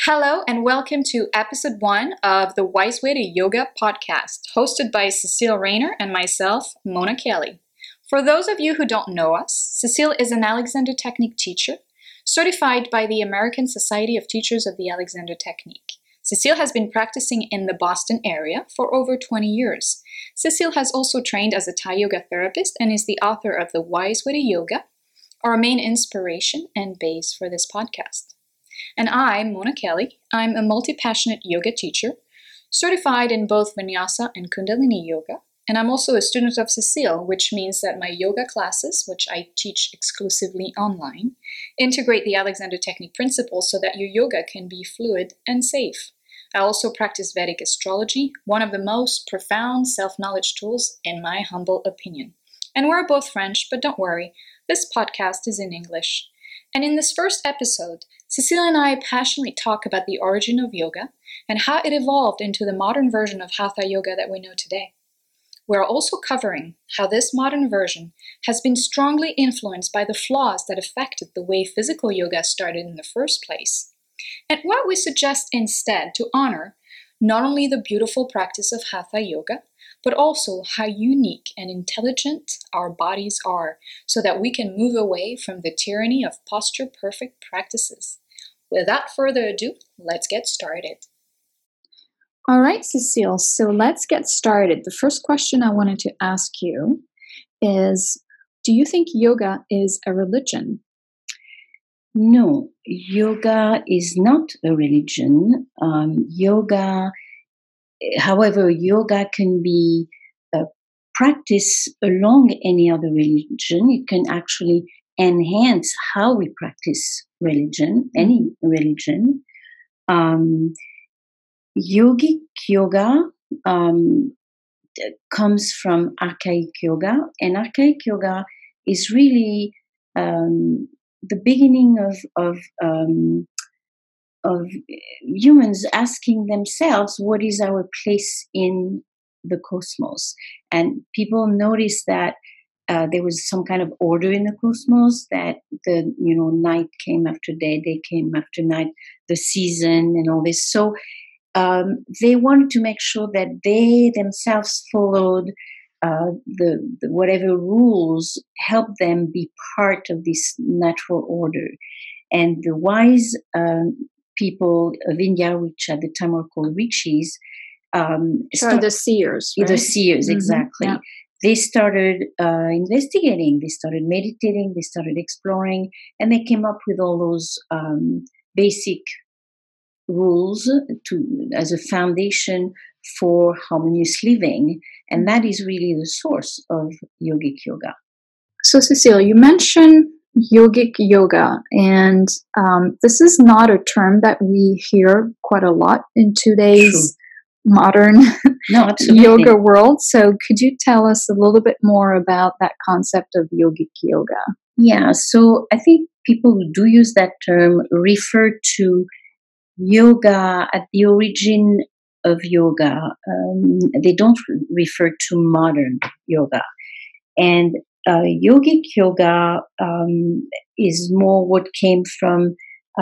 Hello and welcome to episode 1 of the Wise Way to Yoga podcast, hosted by Cecile Rayner and myself, Mona Kelly. For those of you who don't know us, Cecile is an Alexander Technique teacher, certified by the American Society of Teachers of the Alexander Technique. Cecile has been practicing in the Boston area for over 20 years. Cecile has also trained as a Thai yoga therapist and is the author of The Wise Way to Yoga, our main inspiration and base for this podcast. And I, Mona Kelly, I'm a multi-passionate yoga teacher, certified in both Vinyasa and Kundalini yoga, and I'm also a student of Cecile, which means that my yoga classes, which I teach exclusively online, integrate the Alexander Technique principles so that your yoga can be fluid and safe. I also practice Vedic astrology, one of the most profound self-knowledge tools, in my humble opinion. And we're both French, but don't worry, this podcast is in English. And in this first episode, Cecile and I passionately talk about the origin of yoga and how it evolved into the modern version of Hatha yoga that we know today. We're also covering how this modern version has been strongly influenced by the flaws that affected the way physical yoga started in the first place, and what we suggest instead to honor not only the beautiful practice of Hatha yoga, but also how unique and intelligent our bodies are so that we can move away from the tyranny of posture-perfect practices. Without further ado, let's get started. All right, Cecile, so let's get started. The first question I wanted to ask you is, do you think yoga is a religion? No, yoga is not a religion. However, yoga can be practiced along any other religion. It can actually enhance how we practice religion, any religion. Yogic yoga comes from archaic yoga, and archaic yoga is really the beginning of humans asking themselves, what is our place in the cosmos? And people noticed that there was some kind of order in the cosmos, that the night came after day came after night, the season and all this. So they wanted to make sure that they themselves followed the whatever rules helped them be part of this natural order. And the wise people of India, which at the time were called rishis, the seers, right? The seers, exactly. Yeah. They started investigating, they started meditating, they started exploring, and they came up with all those basic rules as a foundation for harmonious living. And that is really the source of yogic yoga. So, Cecile, you mentioned yogic yoga, and this is not a term that we hear quite a lot in today's modern yoga world. So could you tell us a little bit more about that concept of yogic yoga? Yeah, so I think people who do use that term refer to yoga at the origin of yoga. They don't refer to modern yoga. And yogic yoga is more what came from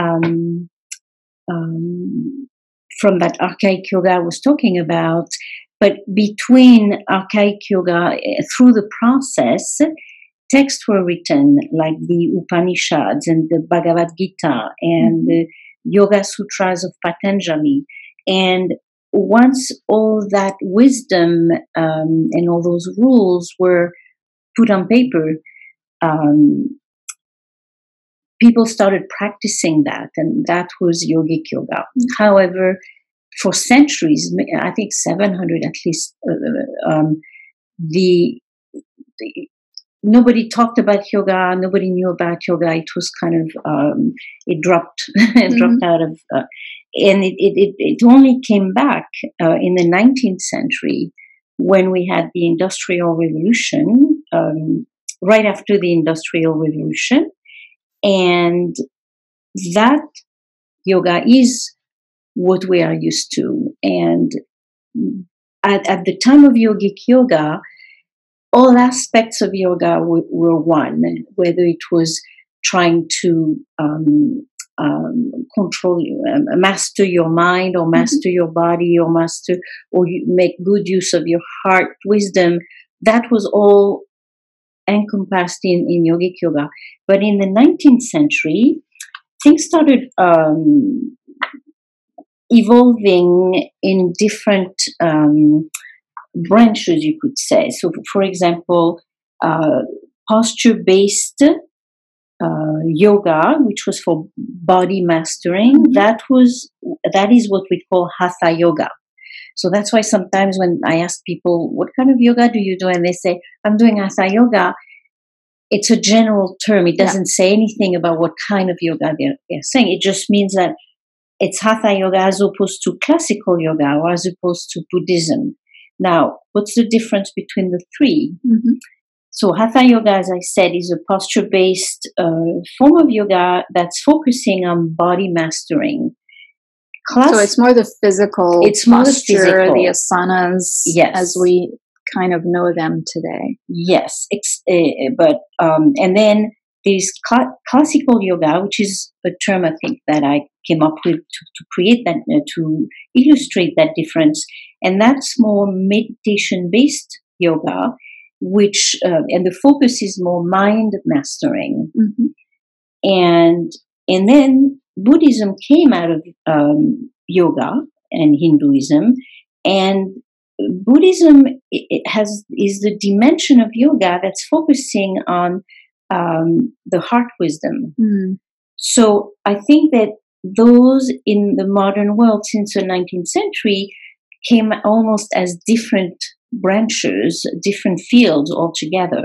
that archaic yoga I was talking about. But between archaic yoga, through the process, texts were written like the Upanishads and the Bhagavad Gita and the Yoga Sutras of Patanjali. And once all that wisdom and all those rules were put on paper, people started practicing that, and that was yogic yoga. However, for centuries, I think 700 at least, nobody talked about yoga, nobody knew about yoga. It was kind of, it dropped, dropped out of, and it only came back in the 19th century when we had the Industrial Revolution, right after the Industrial Revolution. And that yoga is what we are used to. And at the time of yogic yoga, all aspects of yoga were one, whether it was trying to control, master your mind, or master your body, or you make good use of your heart, wisdom. That was all encompassed in yogic yoga. But in the 19th century, things started evolving in different branches, you could say. So, for example, posture-based yoga, which was for body mastering, that is what we call hatha yoga. So that's why sometimes when I ask people, what kind of yoga do you do? And they say, I'm doing hatha yoga. It's a general term. It doesn't say anything about what kind of yoga they're saying. It just means that it's hatha yoga as opposed to classical yoga or as opposed to Buddhism. Now, what's the difference between the three? So hatha yoga, as I said, is a posture-based form of yoga that's focusing on body mastering. So it's more the physical posture, the asanas, as we kind of know them today. Yes, and then there's classical yoga, which is a term I think that I came up with to create that, to illustrate that difference. And that's more meditation-based yoga, which and the focus is more mind mastering. And then Buddhism came out of yoga and Hinduism, and Buddhism is the dimension of yoga that's focusing on the heart wisdom. So I think that those in the modern world since the 19th century came almost as different branches, different fields altogether.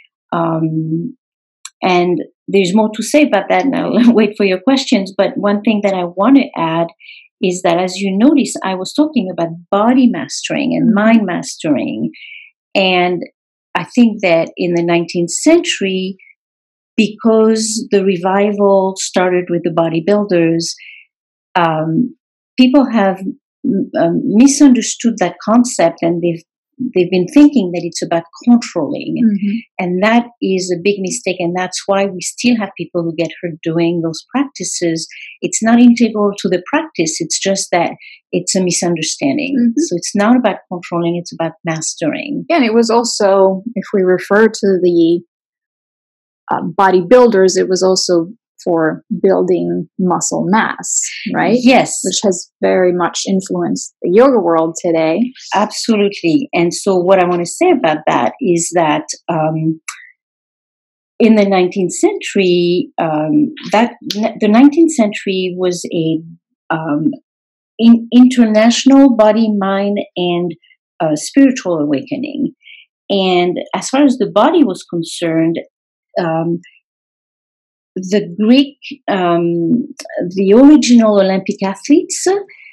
And there's more to say about that, and I'll wait for your questions. But one thing that I want to add is that, as you notice, I was talking about body mastering and mind mastering. And I think that in the 19th century, because the revival started with the bodybuilders, people have misunderstood that concept, and they've been thinking that it's about controlling. And that is a big mistake, and that's why we still have people who get hurt doing those practices. It's not integral to the practice, it's just that it's a misunderstanding. So it's not about controlling, it's about mastering. And it was also, if we refer to the bodybuilders, it was also for building muscle mass, right? Yes. Which has very much influenced the yoga world today. Absolutely. And so what I want to say about that is that in the 19th century, the 19th century was a international body, mind, and spiritual awakening. And as far as the body was concerned, the Greek, the original Olympic athletes,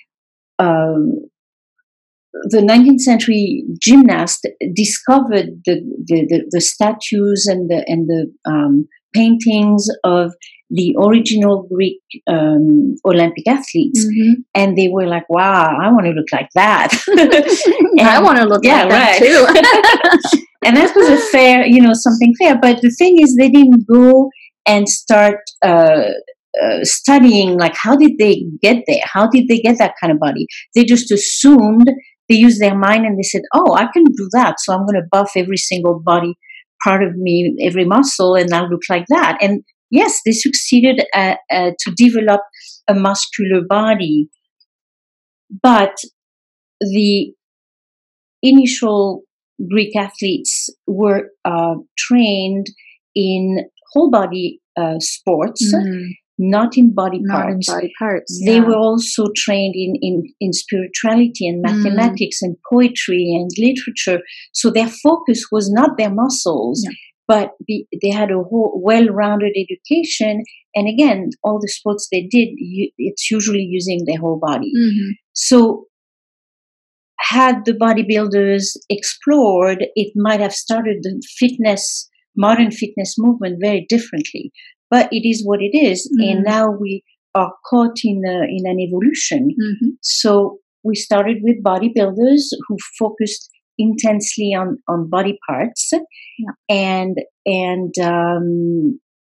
the 19th century gymnasts discovered the statues and the paintings of the original Greek Olympic athletes, and they were like, "Wow, I want to look like that." And I want to look like that too. And that was a fair, something fair. But the thing is, they didn't go and start studying, like, how did they get there? How did they get that kind of body? They just assumed, they used their mind, and they said, oh, I can do that, so I'm going to buff every single body part of me, every muscle, and I'll look like that. And yes, they succeeded to develop a muscular body. But the initial Greek athletes were trained in whole body sports, not in body parts. Not in body parts. They were also trained in spirituality and mathematics and poetry and literature. So their focus was not their muscles, but they had a whole well-rounded education. And again, all the sports they did, it's usually using their whole body. So had the bodybuilders explored, it might have started the modern fitness movement very differently. But it is what it is, and now we are caught in an evolution. So we started with bodybuilders who focused intensely on body parts, and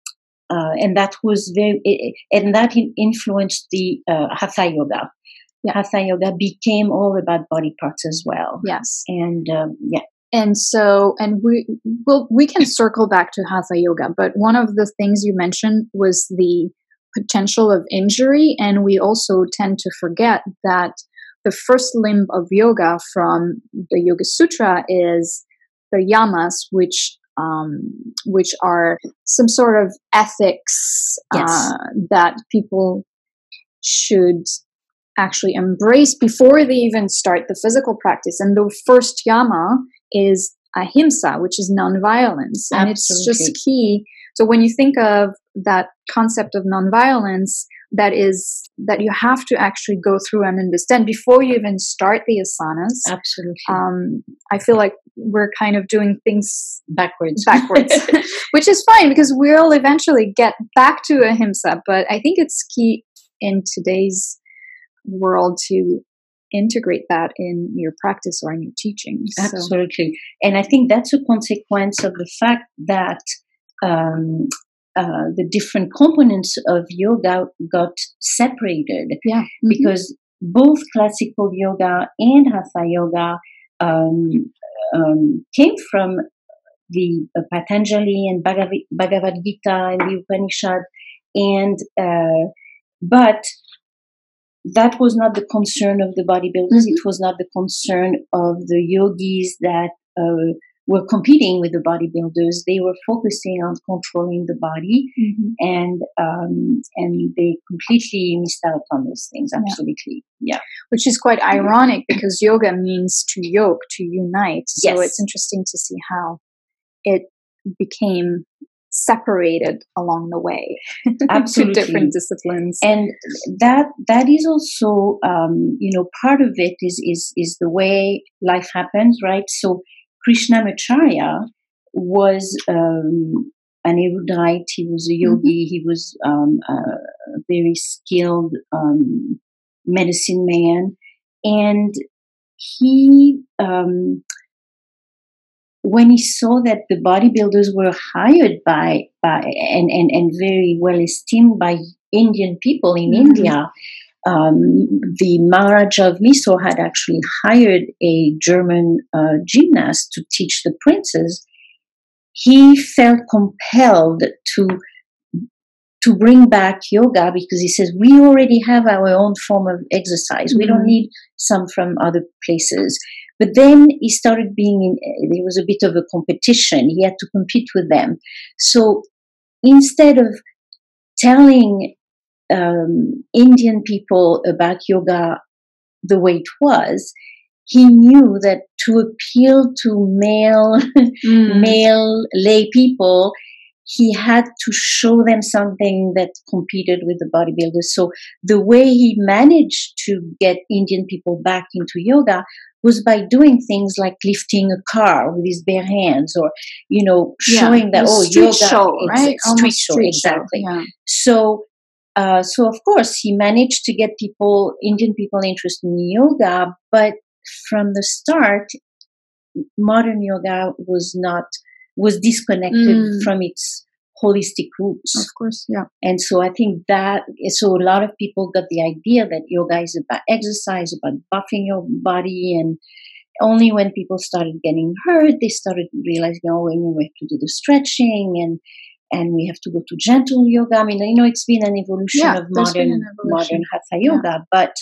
and that was and that influenced the Hatha Yoga. Yeah. Hatha Yoga became all about body parts as well. Yes. And And so, and we can circle back to Hatha Yoga, but one of the things you mentioned was the potential of injury, and we also tend to forget that the first limb of yoga from the Yoga Sutra is the yamas, which are some sort of ethics that people should actually embrace before they even start the physical practice. And the first yama is ahimsa, which is nonviolence. And it's just key. So when you think of that concept of nonviolence, that you have to actually go through and understand before you even start the asanas. Absolutely. I feel like we're kind of doing things backwards, which is fine because we'll eventually get back to ahimsa. But I think it's key in today's world to integrate that in your practice or in your teaching. Absolutely. And I think that's a consequence of the fact that the different components of yoga got separated. Yeah. Mm-hmm. Because both classical yoga and Hatha yoga came from the Patanjali and Bhagavad Gita and the Upanishad, and but that was not the concern of the bodybuilders. Mm-hmm. It was not the concern of the yogis that were competing with the bodybuilders. They were focusing on controlling the body, and they completely missed out on those things. Absolutely, yeah. Which is quite ironic because yoga means to yoke, to unite. So it's interesting to see how it became separated along the way to different disciplines. And that is also part of it is the way life happens, right? So Krishnamacharya was an erudite, he was a yogi, he was a very skilled medicine man, and he when he saw that the bodybuilders were hired by and very well esteemed by Indian people in India, the Maharaja of Mysore had actually hired a German gymnast to teach the princes. He felt compelled to bring back yoga because he says, we already have our own form of exercise. We don't need some from other places. But then he started there was a bit of a competition. He had to compete with them. So instead of telling Indian people about yoga the way it was, he knew that to appeal to male lay people, he had to show them something that competed with the bodybuilders. So the way he managed to get Indian people back into yoga was by doing things like lifting a car with his bare hands, or showing that street show, right? Street show, exactly. Yeah. So of course he managed to get Indian people interested in yoga, but from the start, modern yoga was disconnected from its holistic roots. Of course, yeah. And so I think so a lot of people got the idea that yoga is about exercise, about buffing your body, and only when people started getting hurt, they started realizing, we have to do the stretching and we have to go to gentle yoga. I mean, it's been an evolution of modern Hatha yoga, but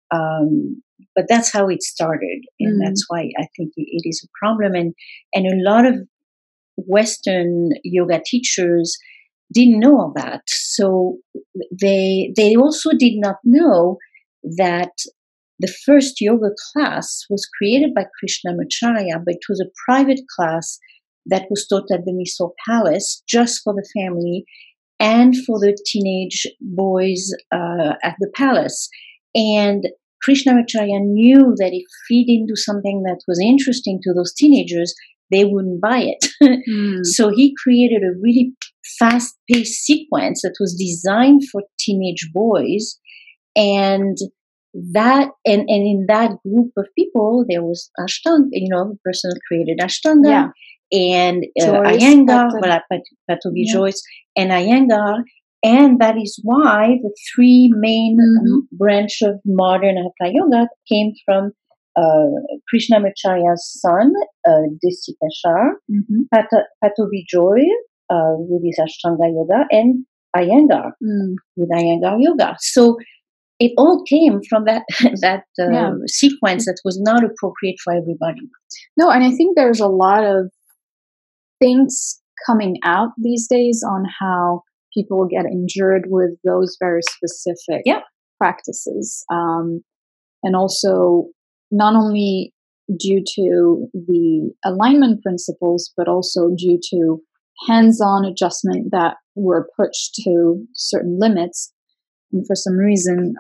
that's how it started, and that's why I think it is a problem. And a lot of Western yoga teachers didn't know all that, so they also did not know that the first yoga class was created by Krishnamacharya, but it was a private class that was taught at the Mysore Palace just for the family and for the teenage boys at the palace. And Krishnamacharya knew that if he didn't do something that was interesting to those teenagers, they wouldn't buy it. So he created a really fast-paced sequence that was designed for teenage boys, and that and in that group of people there was Ashtanga, the person who created Ashtanga, and Iyengar, Pattabhi Jois, and Iyengar, and that is why the three main branch of modern Hatha Yoga came from Krishnamacharya's son, Desikachar, Pattabhi Jois with his Ashtanga Yoga, and Iyengar with Iyengar Yoga. So it all came from that sequence that was not appropriate for everybody. No, and I think there's a lot of things coming out these days on how people get injured with those very specific practices. And also, not only due to the alignment principles, but also due to hands-on adjustment that were pushed to certain limits. And for some reason,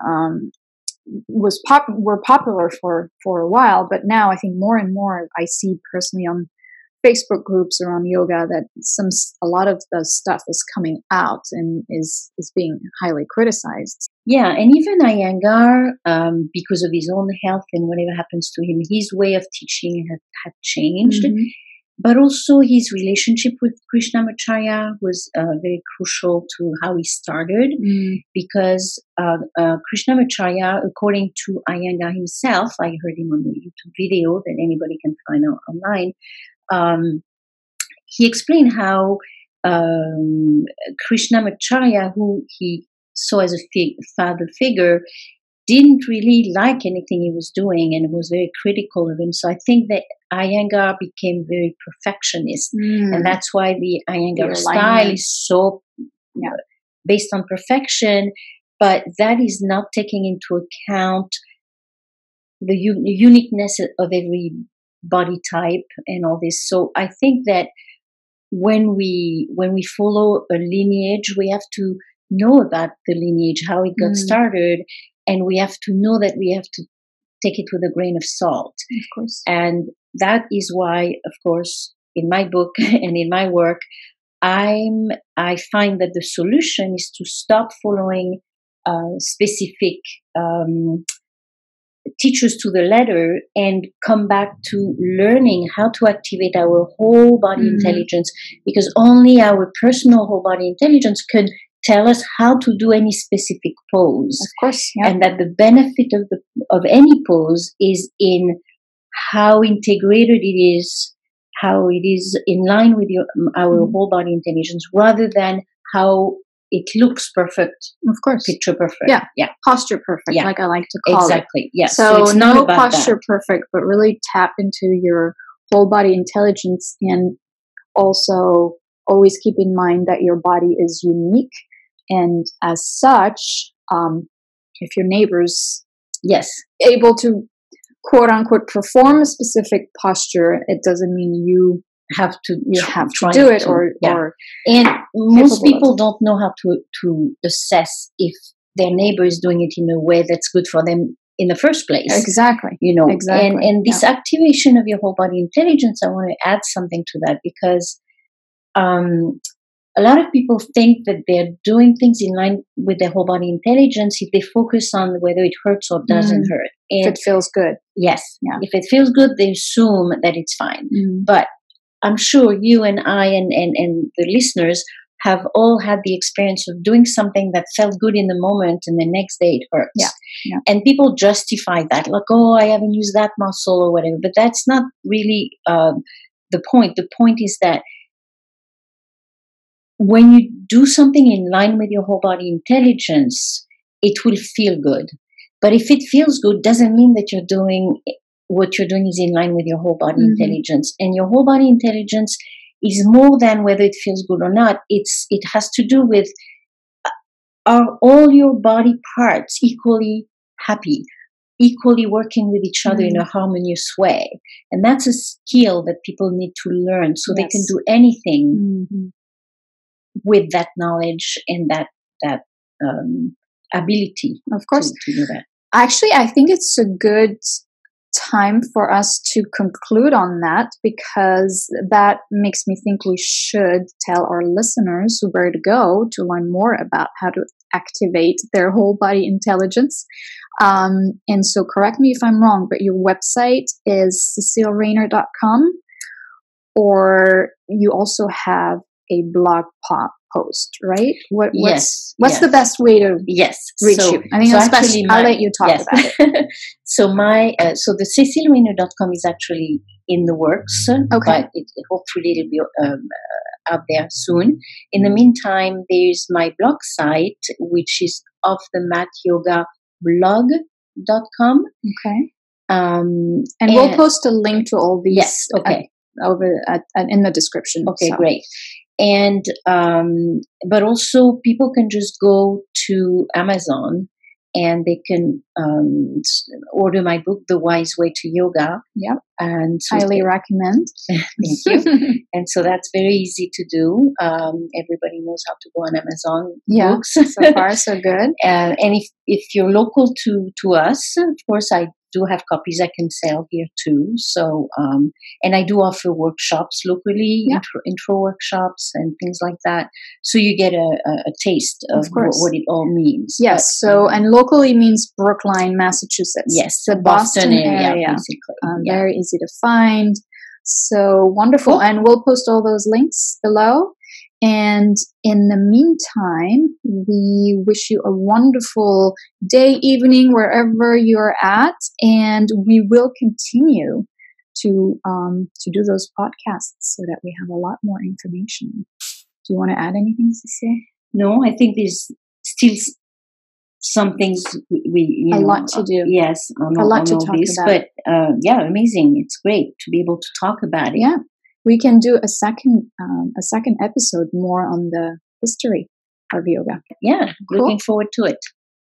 were popular for a while, but now I think more and more I see personally on Facebook groups around yoga that a lot of the stuff is coming out and is being highly criticized. Yeah, and even Iyengar, because of his own health and whatever happens to him, his way of teaching had changed. But also his relationship with Krishnamacharya was very crucial to how he started, because Krishnamacharya, according to Iyengar himself, I heard him on the YouTube video that anybody can find online, he explained how Krishnamacharya, who he saw as a father figure, didn't really like anything he was doing and was very critical of him. So I think that Iyengar became very perfectionist. And that's why the Iyengar style is so based on perfection, but that is not taking into account the uniqueness of every body type and all this. So I think that when we follow a lineage, we have to know about the lineage, how it got started, and we have to know that we have to take it with a grain of salt. Of course. And that is why, of course, in my book and in my work, I find that the solution is to stop following specific teachers to the letter and come back to learning how to activate our whole body intelligence, because only our personal whole body intelligence can tell us how to do any specific pose. Of course, and that the benefit of any pose is in how integrated it is, how it is in line with our whole body intelligence, rather than how it looks perfect. Of course. Picture perfect. Yeah. Posture perfect, like I like to call it. Exactly. Yeah. So it's no posture perfect, but really tap into your whole body intelligence, and also always keep in mind that your body is unique. And as such, if your neighbor's able to quote unquote perform a specific posture, it doesn't mean you have to do it or and most people don't know how to assess if their neighbor is doing it in a way that's good for them in the first place. Exactly. Exactly. And this activation of your whole body intelligence, I want to add something to that, because a lot of people think that they're doing things in line with their whole body intelligence if they focus on whether it hurts or doesn't hurt. And if it feels good. Yes. Yeah. If it feels good, they assume that it's fine. But I'm sure you and I and the listeners have all had the experience of doing something that felt good in the moment and the next day it hurts. Yeah. And people justify that, like, oh, I haven't used that muscle or whatever. But that's not really the point. The point is that when you do something in line with your whole body intelligence, it will feel good. But if it feels good, doesn't mean that what you're doing is in line with your whole body intelligence. And your whole body intelligence is more than whether it feels good or not. It has to do with, are all your body parts equally happy, equally working with each other in a harmonious way? And that's a skill that people need to learn so they can do anything with that knowledge and that ability. Of course. To do that. Actually, I think it's a good time for us to conclude on that, because that makes me think we should tell our listeners where to go to learn more about how to activate their whole body intelligence. And so correct me if I'm wrong, but your website is cecilerainer.com, or you also have a blog post, right? What's the best way to reach you? I think I'll let you talk about it. So so the cecilerainer.com is actually in the works, but hopefully it'll be out there soon. In the meantime, there's my blog site, which is offthematyogablog.com. Okay. And we'll post a link to all these. Yes. Okay. In the description. Okay, so. Great. And but also people can just go to Amazon and they can order my book, The Wise Way to Yoga. Yep. And so highly recommend. Thank you. And so that's very easy to do. Everybody knows how to go on Amazon books. So far so good. And if you're local to us, of course, I do have copies I can sell here too. So, and I do offer workshops locally, intro workshops and things like that. So you get a taste of what it all means. Yes. And locally means Brookline, Massachusetts. Yes. The Boston area. Basically. Very easy to find. So wonderful. Cool. And we'll post all those links below. And in the meantime, we wish you a wonderful day, evening, wherever you're at. And we will continue to do those podcasts so that we have a lot more information. Do you want to add anything, Cecile? No, I think there's still some things we a lot to do. Yes, a lot to talk about. But amazing. It's great to be able to talk about it. Yeah. We can do a second episode more on the history of yoga. Yeah, cool. Looking forward to it.